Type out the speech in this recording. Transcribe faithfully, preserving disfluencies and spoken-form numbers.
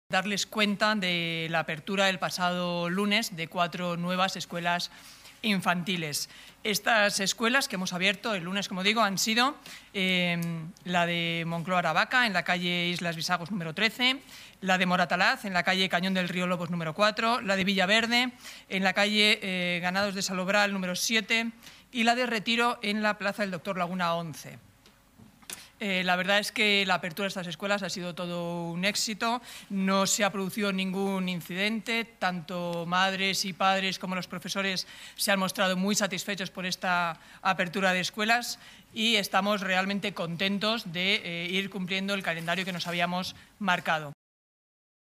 darles cuenta de la apertura del pasado lunes de cuatro nuevas escuelas infantiles. Estas escuelas que hemos abierto el lunes, como digo, han sido eh, la de Moncloa Aravaca, en la calle Islas Bisagos número trece, la de Moratalaz, en la calle Cañón del Río Lobos número cuatro, la de Villaverde, en la calle eh, Ganados de Salobral número siete y la de Retiro, en la Plaza del Doctor Laguna once. Eh, la verdad es que la apertura de estas escuelas ha sido todo un éxito, no se ha producido ningún incidente, tanto madres y padres como los profesores se han mostrado muy satisfechos por esta apertura de escuelas y estamos realmente contentos de eh, ir cumpliendo el calendario que nos habíamos marcado.